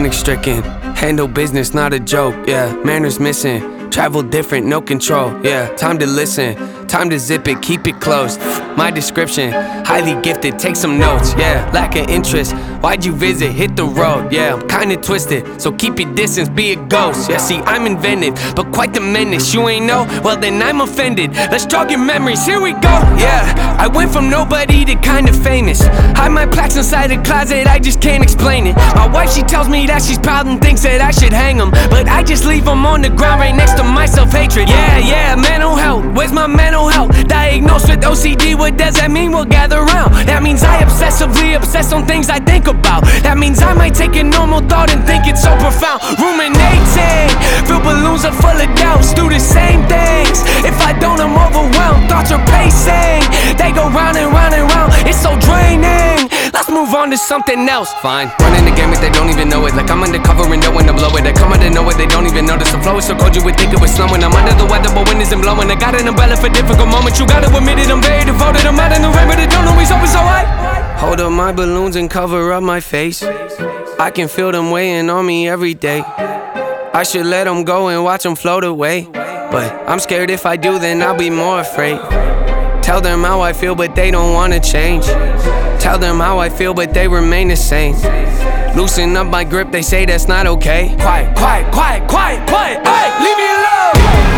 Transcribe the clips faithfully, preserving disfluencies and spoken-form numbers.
panic-stricken. Handle business, not a joke, yeah. Manners missing, travel different, no control, yeah. Time to listen, time to zip it, keep it close. My description, highly gifted, take some notes, yeah. Lack of interest, why'd you visit? Hit the road, yeah. I'm kinda twisted, so keep your distance, be a ghost. Yeah, see, I'm inventive, but quite the menace. You ain't know? Well then I'm offended. Let's jog your memories, here we go, yeah. I went from nobody to kinda famous. Hide my plaques inside a closet, I just can't explain it. My wife, she tells me that she's proud and thinks that I should hang them, but I just leave them on the ground right next to my self-hatred. Yeah, yeah, mental health, where's my mental health? Diagnosed with O C D, what does that mean? We'll gather round. That means I obsessively obsess on things I think about. That means I might take a normal thought and think it's so profound. Ruminating, fill balloons are full of doubts. Do the same things, if I don't I'm overwhelmed. Thoughts are pacing, they go round and round and round. It's so draining, let's move on to something else. Fine, running the game if they don't even know it. Like I'm undercover and know when to blow it. I come out of nowhere, they don't even notice. The flow is so cold you would think it was snowing. I'm under the weather but wind isn't blowing. I got an umbrella for difficult moments. You gotta admit it, I'm very devoted. I'm out in the rain but it don't always open so high. Hold up my balloons and cover up my face. I can feel them weighing on me every day. I should let them go and watch them float away, but I'm scared if I do then I'll be more afraid. Tell them how I feel but they don't wanna change. Tell them how I feel but they remain the same. Loosen up my grip, they say that's not okay. Quiet, quiet, quiet, quiet, quiet, hey, leave me alone.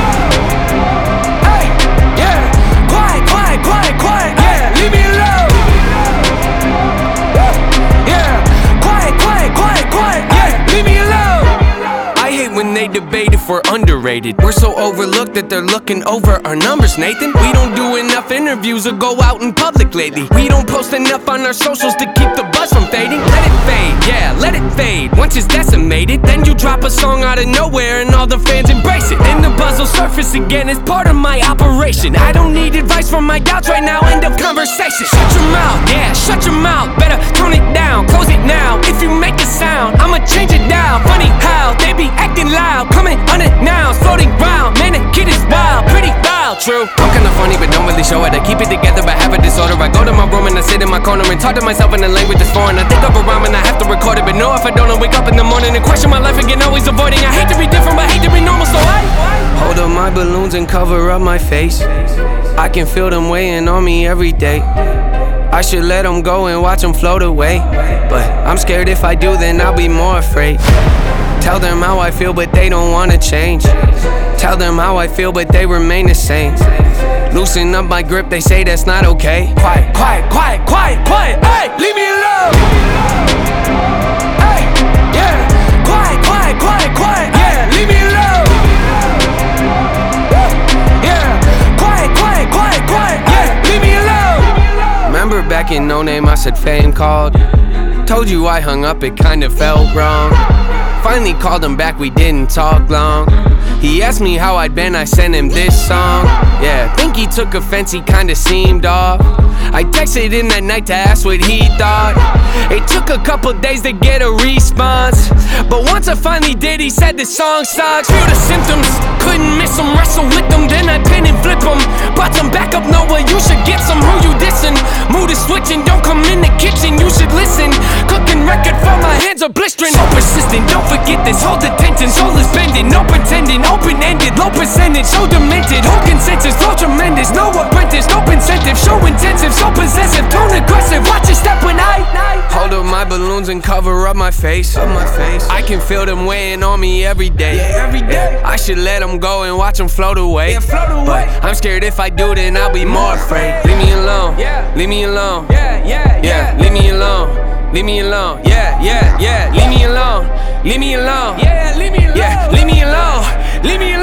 Hey, yeah, quiet, quiet, quiet, quiet, yeah, leave me alone. Yeah, quiet, quiet, quiet, quiet, yeah, leave me alone. I hate when they debate if we're underrated. We're so overlooked that they're looking over our numbers, Nathan. We don't do enough interviews or go out in public lately. We don't post enough on our socials to keep the buzz from fading. Let it fade, yeah, let it fade. Once it's decimated, then you drop a song out of nowhere and all the fans embrace it. Then the buzz will surface again, it's part of my operation. I don't need advice from my doubts right now, end of conversation. Shut your mouth, yeah, shut your mouth. Better tone it down, close it now. If you make a sound, I'ma change it down. Funny how they be acting loud, coming unannounced, floating round. Man, the kid is wild, pretty wild, true. I'm kinda funny but don't really show it. I keep it together but have a disorder. I go to my room and I sit in my corner and talk to myself in a language that's foreign. I think of a rhyme and I have to record it, but no, if I don't I wake up in the morning and question my life again, always avoiding. I hate to be different but hate to be normal, so I hold up my balloons and cover up my face. I can feel them weighing on me every day. I should let them go and watch them float away, but I'm scared if I do then I'll be more afraid. Tell them how I feel but they don't wanna change. Tell them how I feel but they remain the same. Loosen up my grip, they say that's not okay. Quiet, quiet, quiet, quiet, quiet, hey, leave me alone. Hey, yeah, quiet, quiet, quiet, quiet, yeah, leave me alone. Yeah, quiet, quiet, quiet, quiet, yeah, leave me alone. Remember back in No Name I said fame called. Told you I hung up, it kinda felt wrong. Finally called him back, we didn't talk long. He asked me how I'd been, I sent him this song. Yeah, think he took offense, he kinda seemed off. I texted him that night to ask what he thought. It took a couple days to get a response, but once I finally did, he said the song sucks. Feel the symptoms, couldn't miss him, wrestle with them, then I pin and flip him. Brought some back up, Noah, you should get some. Who you dissing? Mood is switching, don't come in the kitchen, you should listen. Cooking record for my hands are blistering. So persistent, don't forget this, hold attention. Soul is bending, no pretending, open-ended, low percentage, so demented. Whole consensus, flow tremendous, no apprentice, no incentive, show intensive, so possessive, tone aggressive. Watch your step when I hold up my balloons and cover up my face. Up my face. I can feel them weighing on me every day. Yeah, every day. I should let them go and watch them float away. Yeah, float away. But I'm scared if I do, then I'll be more afraid. Leave me alone. Yeah. Leave me alone. Yeah, yeah, yeah. Leave me alone. Leave me alone. Yeah, yeah, yeah. Leave me alone. Leave me alone. Yeah, leave me alone. Yeah, leave me alone. Leave me alone.